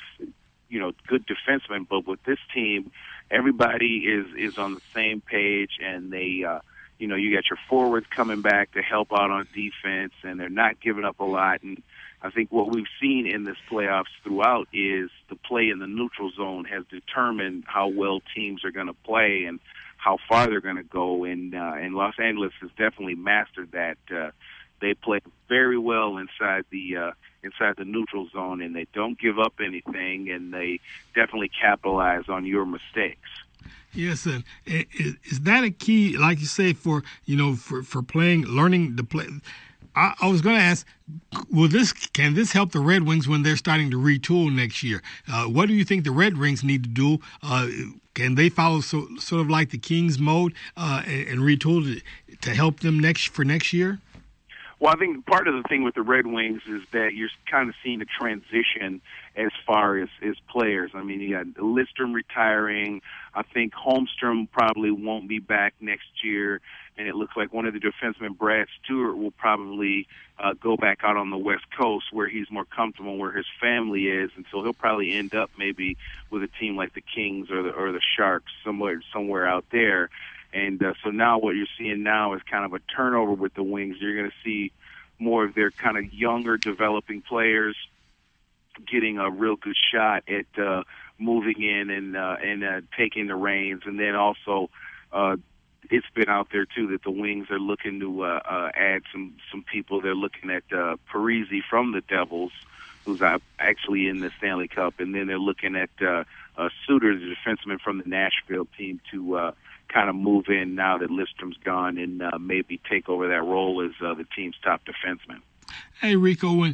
good defensemen, but with this team, everybody is on the same page, and they you got your forwards coming back to help out on defense, and they're not giving up a lot. And I think what we've seen in this playoffs throughout is the play in the neutral zone has determined how well teams are going to play and how far they're going to go. And Los Angeles has definitely mastered that. They play very well inside the neutral zone, and they don't give up anything, and they definitely capitalize on your mistakes. Yes, and is that a key, like you say, for playing, learning to play? I was going to ask, can this help the Red Wings when they're starting to retool next year? What do you think the Red Wings need to do? Can they follow sort of like the Kings mode and retool to help them for next year? Well, I think part of the thing with the Red Wings is that you're kind of seeing a transition as far as players. I mean, you got Lidstrom retiring. I think Holmstrom probably won't be back next year. And it looks like one of the defensemen, Brad Stewart, will probably go back out on the West Coast where he's more comfortable, where his family is. And so he'll probably end up maybe with a team like the Kings or the Sharks, somewhere out there. And so now what you're seeing now is kind of a turnover with the Wings. You're going to see more of their kind of younger developing players getting a real good shot at moving in and taking the reins. And then also it's been out there, too, that the Wings are looking to add some people. They're looking at Parise from the Devils, who's actually in the Stanley Cup. And then they're looking at Suter, the defenseman from the Nashville team, to kind of move in now that Lidstrom's gone and maybe take over that role as the team's top defenseman. Hey, Rico, when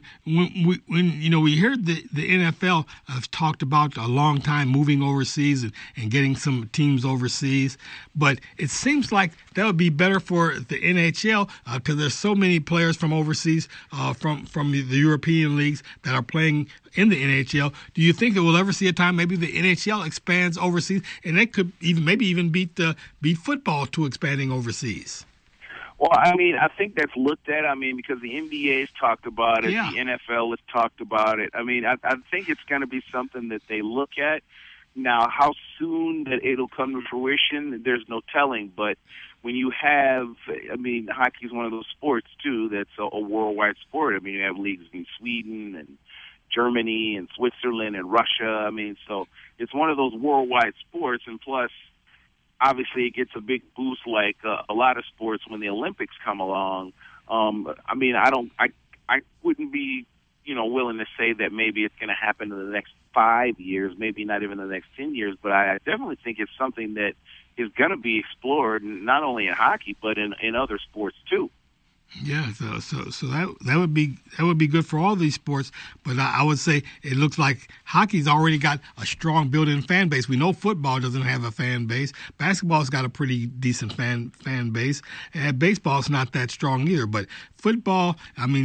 we heard the NFL have talked about a long time moving overseas and getting some teams overseas, but it seems like that would be better for the NHL because there's so many players from overseas, from the European leagues that are playing in the NHL. Do you think that we'll ever see a time maybe the NHL expands overseas and that could even beat football to expanding overseas? Well, I mean, I think that's looked at. I mean, because the NBA has talked about it, The NFL has talked about it. I mean, I think it's going to be something that they look at. Now, how soon that it'll come to fruition, there's no telling. But when you have, I mean, hockey is one of those sports, too, that's a worldwide sport. I mean, you have leagues in Sweden and Germany and Switzerland and Russia. I mean, so it's one of those worldwide sports, and plus, obviously, it gets a big boost like a lot of sports when the Olympics come along. I mean, I wouldn't be, willing to say that maybe it's going to happen in the next 5 years, maybe not even the next 10 years, but I definitely think it's something that is going to be explored not only in hockey but in other sports too. Yeah, so that would be good for all these sports, but I would say it looks like hockey's already got a strong built-in fan base. We know football doesn't have a fan base. Basketball's got a pretty decent fan base, and baseball's not that strong either. But football,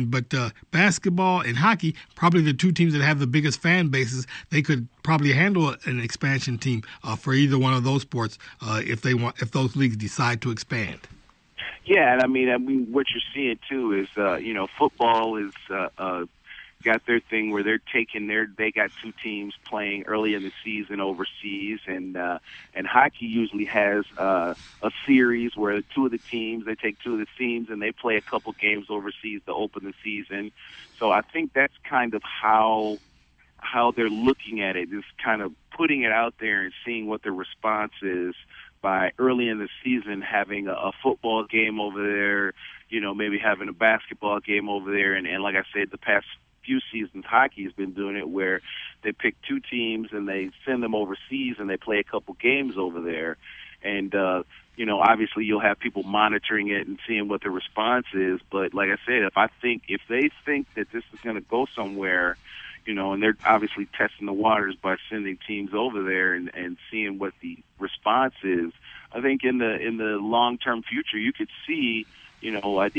basketball and hockey, probably the two teams that have the biggest fan bases. They could probably handle an expansion team for either one of those sports if those leagues decide to expand. Yeah, and I mean, what you're seeing too is, football is got their thing where they're they got two teams playing early in the season overseas, and hockey usually has a series where they take two of the teams and they play a couple games overseas to open the season. So I think that's kind of how they're looking at it, is kind of putting it out there and seeing what the response is. By early in the season, having a football game over there, maybe having a basketball game over there. And like I said, the past few seasons, hockey has been doing it where they pick two teams and they send them overseas and they play a couple games over there. And, obviously you'll have people monitoring it and seeing what the response is. But like I said, if they think that this is going to go somewhere, and they're obviously testing the waters by sending teams over there and seeing what the response is. I think in the long-term future, you could see, like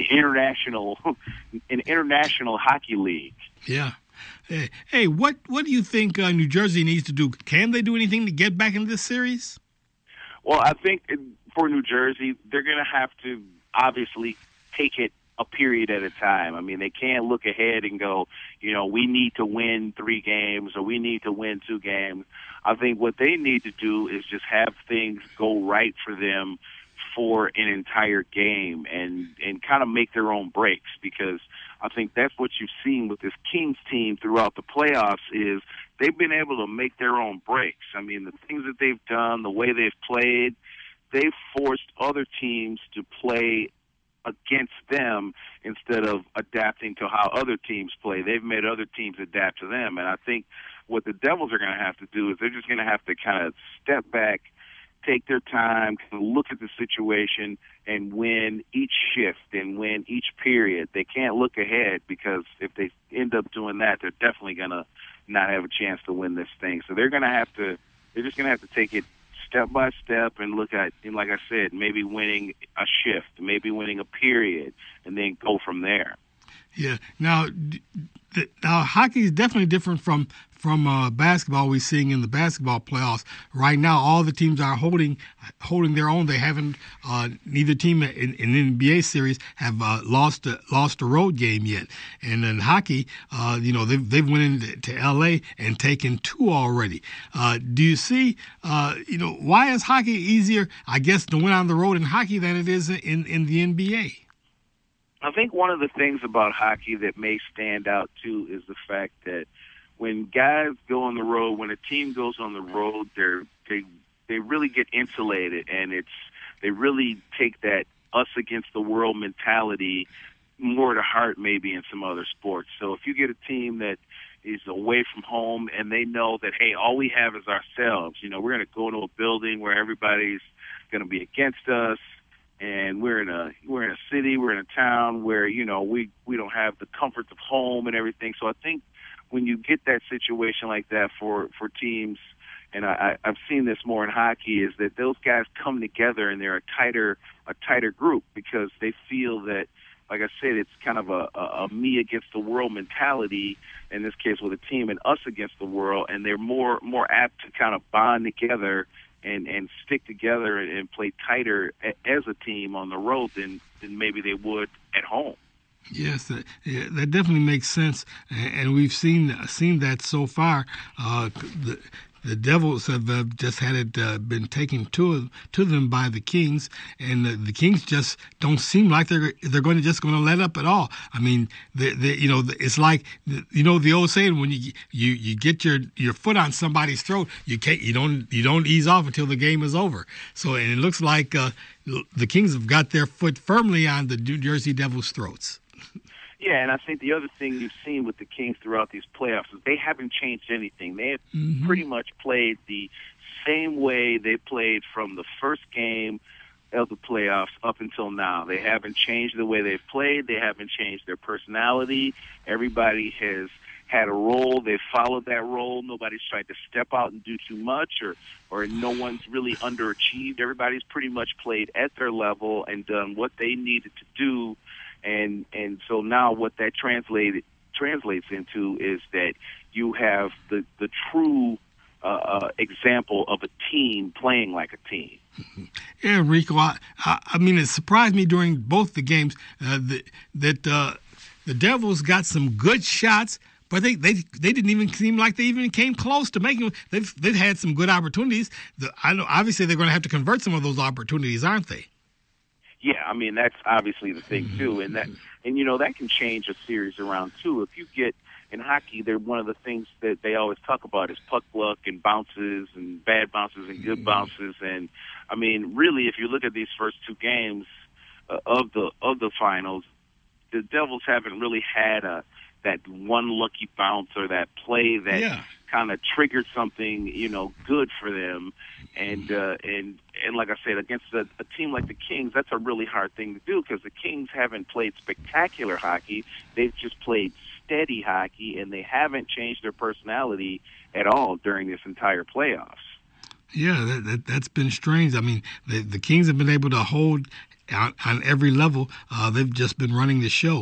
an international hockey league. Yeah. Hey, what do you think New Jersey needs to do? Can they do anything to get back into this series? Well, I think for New Jersey, they're going to have to obviously take it a period at a time. I mean, they can't look ahead and go, we need to win 3 games or we need to win 2 games. I think what they need to do is just have things go right for them for an entire game and kind of make their own breaks, because I think that's what you've seen with this Kings team throughout the playoffs is they've been able to make their own breaks. I mean, the things that they've done, the way they've played, they've forced other teams to play against them instead of adapting to how other teams play. They've made other teams adapt to them. And I think what the Devils are going to have to do is they're just going to have to kind of step back, take their time, kind of look at the situation, and win each shift and win each period. They can't look ahead, because if they end up doing that, they're definitely going to not have a chance to win this thing. So they're just going to have to take it step by step and look at, and like I said, maybe winning a shift, maybe winning a period, and then go from there. Yeah. Now hockey is definitely different from basketball we're seeing in the basketball playoffs. Right now, all the teams are holding their own. They haven't, neither team in the NBA series have lost a road game yet. And in hockey, they've went into LA and taken 2 already. Do you see, why is hockey easier, I guess, to win on the road in hockey than it is in the NBA? I think one of the things about hockey that may stand out, too, is the fact that when guys go on the road, when a team goes on the road, they really get insulated, and they really take that us against the world mentality more to heart maybe in some other sports. So if you get a team that is away from home and they know that, hey, all we have is ourselves, we're going to go into a building where everybody's going to be against us, and we're in a city, we're in a town where, we don't have the comforts of home and everything. So I think when you get that situation like that for teams, and I've seen this more in hockey, is that those guys come together and they're a tighter group, because they feel that, like I said, it's kind of a me against the world mentality, in this case with a team, and us against the world, and they're more apt to kind of bond together and stick together and play tighter as a team on the road than maybe they would at home. Yes, that definitely makes sense, and we've seen that so far. The Devils have just had it been taken to them by the Kings, and the Kings just don't seem like they're going to let up at all. I mean, it's like the old saying, when you get your foot on somebody's throat, you don't ease off until the game is over. So, and it looks like the Kings have got their foot firmly on the New Jersey Devils' throats. Yeah, and I think the other thing you've seen with the Kings throughout these playoffs is they haven't changed anything. They have pretty much played the same way they played from the first game of the playoffs up until now. They haven't changed the way they've played. They haven't changed their personality. Everybody has had a role. They've followed that role. Nobody's tried to step out and do too much, or no one's really underachieved. Everybody's pretty much played at their level and done what they needed to do. And so now what that translates into is that you have the true example of a team playing like a team. Yeah, Rico, I mean, it surprised me during both the games that the Devils got some good shots, but they didn't even seem like they even came close to making. They've had some good opportunities. I know obviously they're going to have to convert some of those opportunities, aren't they? Yeah, I mean, that's obviously the thing too, and that can change a series around too. If you get in hockey, one of the things that they always talk about is puck luck and bounces and bad bounces and good bounces. And I mean, really, if you look at these first 2 games of the finals, the Devils haven't really had that one lucky bounce or that play that kind of triggered something, good for them. And like I said, against a team like the Kings, that's a really hard thing to do, because the Kings haven't played spectacular hockey. They've just played steady hockey, and they haven't changed their personality at all during this entire playoffs. Yeah, that's been strange. I mean, the Kings have been able to hold on every level. They've just been running the show.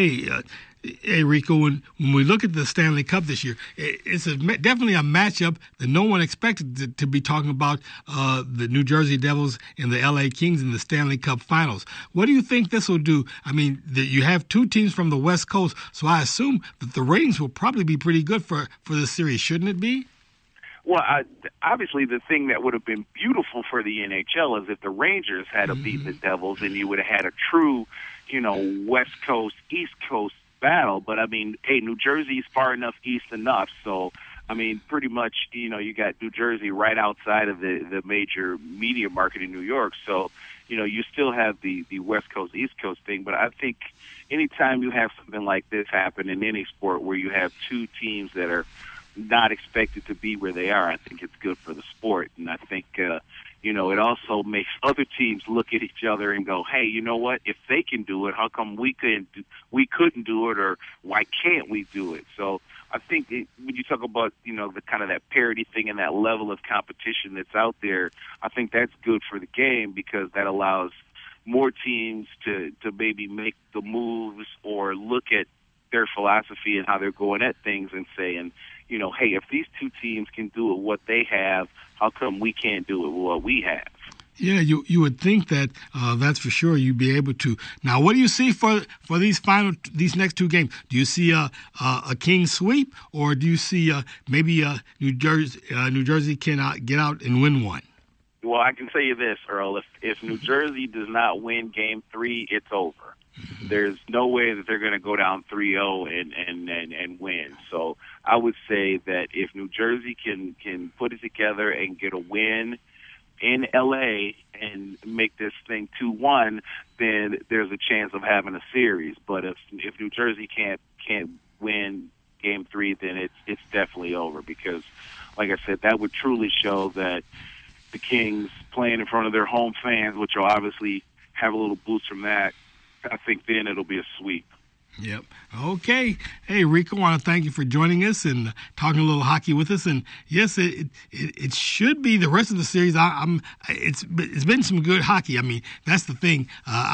Hey, Rico, when we look at the Stanley Cup this year, it's definitely a matchup that no one expected to be talking about, the New Jersey Devils and the LA Kings in the Stanley Cup Finals. What do you think this will do? I mean, you have 2 teams from the West Coast, so I assume that the ratings will probably be pretty good for this series, shouldn't it be? Well, obviously, the thing that would have been beautiful for the NHL is if the Rangers had beat the Devils, and you would have had a true, West Coast, East Coast battle. But I mean, hey, New Jersey's far enough east enough, so I mean, pretty much, you got New Jersey right outside of the major media market in New York, so you still have the West Coast, East Coast thing. But I think anytime you have something like this happen in any sport where you have two teams that are not expected to be where they are, I think it's good for the sport. And I think, it also makes other teams look at each other and go, hey, you know what? If they can do it, how come we couldn't do it, or why can't we do it? So I think when you talk about, the kind of that parity thing and that level of competition that's out there, I think that's good for the game because that allows more teams to maybe make the moves or look at their philosophy and how they're going at things and saying, hey, if these two teams can do it what they have, how come we can't do it what we have? Yeah, you would think that that's for sure. You'd be able to. Now, what do you see for these next two games? Do you see a King sweep, or do you see maybe New Jersey can get out and win one? Well, I can tell you this, Earl. If New Jersey does not win Game 3, it's over. There's no way that they're going to go down 3-0 and win. So I would say that if New Jersey can put it together and get a win in L.A. and make this thing 2-1, then there's a chance of having a series. But if New Jersey can't win Game 3, then it's definitely over because, like I said, that would truly show that the Kings playing in front of their home fans, which will obviously have a little boost from that, I think then it'll be a sweep. Yep. Okay. Hey, Rico, I want to thank you for joining us and talking a little hockey with us. And yes, it should be the rest of the series. It's been some good hockey. I mean, that's the thing.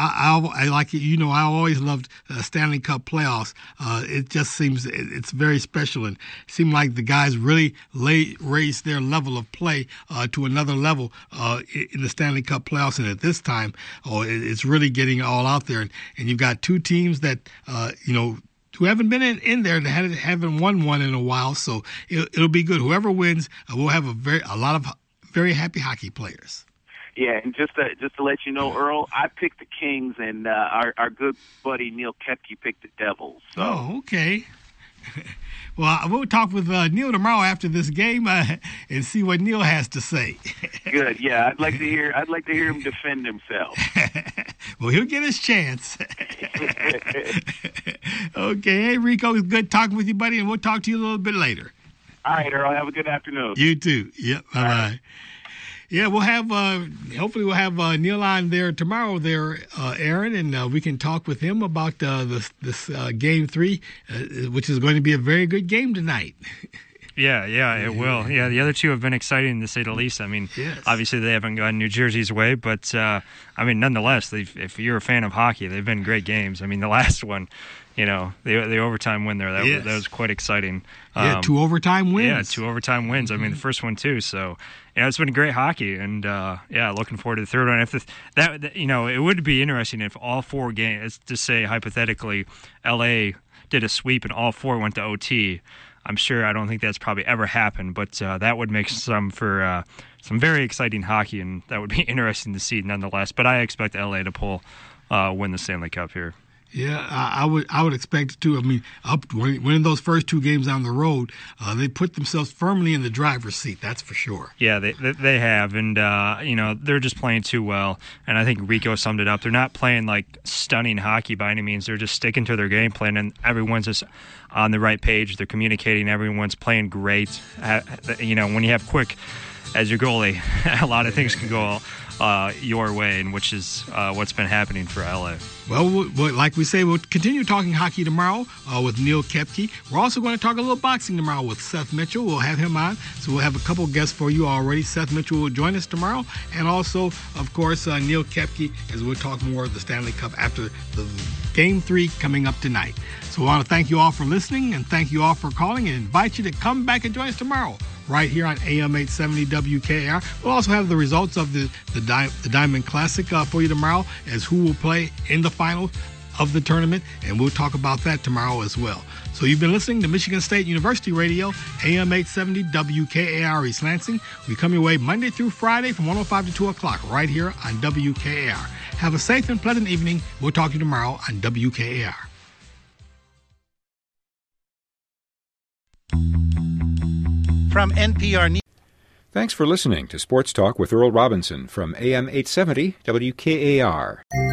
I like it. I always loved Stanley Cup playoffs. It just seems it's very special, and it seemed like the guys really raised their level of play to another level in the Stanley Cup playoffs. And at this time, it's really getting all out there. And you've got two teams that who haven't been in there, that haven't won one in a while, so it'll be good. Whoever wins, we'll have a lot of very happy hockey players. Yeah, and just to let you know, Earl, I picked the Kings, and our good buddy Neil Kepke picked the Devils. So. Oh, okay. Well, we'll talk with Neil tomorrow after this game and see what Neil has to say. Good, yeah. I'd like to hear him defend himself. Well, he'll get his chance. Okay, hey Rico, it's good talking with you, buddy, and we'll talk to you a little bit later. All right, Earl. Have a good afternoon. You too. Yep. Bye bye. Yeah, we'll have hopefully we'll have Neil on there tomorrow, Aaron, and we can talk with him about this Game 3, which is going to be a very good game tonight. Yeah, it will. Yeah, the other two have been exciting to say the least. I mean, Obviously they haven't gone New Jersey's way, but nonetheless, if you're a fan of hockey, they've been great games. I mean, the last one, the overtime win there, that was quite exciting. 2 overtime wins. Yeah, 2 overtime wins. I mean, the first one too. So, it's been great hockey, and looking forward to the third one. If it would be interesting if all 4 games, to say hypothetically, LA did a sweep and all 4 went to OT. I don't think that's probably ever happened, but that would make some very exciting hockey, and that would be interesting to see nonetheless. But I expect LA to win the Stanley Cup here. Yeah, I would expect it too. I mean, winning those first 2 games on the road, they put themselves firmly in the driver's seat. That's for sure. Yeah, they have, and they're just playing too well. And I think Rico summed it up. They're not playing like stunning hockey by any means. They're just sticking to their game plan, and everyone's just on the right page. They're communicating. Everyone's playing great. When you have Quick as your goalie, a lot of things can go your way, and which is what's been happening for LA. Well, like we say, we'll continue talking hockey tomorrow with Neil Kepke. We're also going to talk a little boxing tomorrow with Seth Mitchell. We'll have him on, so we'll have a couple guests for you already. Seth Mitchell will join us tomorrow, and also, of course, Neil Kepke, as we'll talk more of the Stanley Cup after the Game 3 coming up tonight. So I want to thank you all for listening, and thank you all for calling, and invite you to come back and join us tomorrow right here on AM 870 WKAR. We'll also have the results of the Diamond Classic for you tomorrow, as who will play in the finals of the tournament, and we'll talk about that tomorrow as well. So you've been listening to Michigan State University Radio, AM 870 WKAR East Lansing. We come your way Monday through Friday from 1:05 to 2 o'clock right here on WKAR. Have a safe and pleasant evening. We'll talk to you tomorrow on WKAR. From NPR News. Thanks for listening to Sports Talk with Earl Robinson from AM 870 WKAR.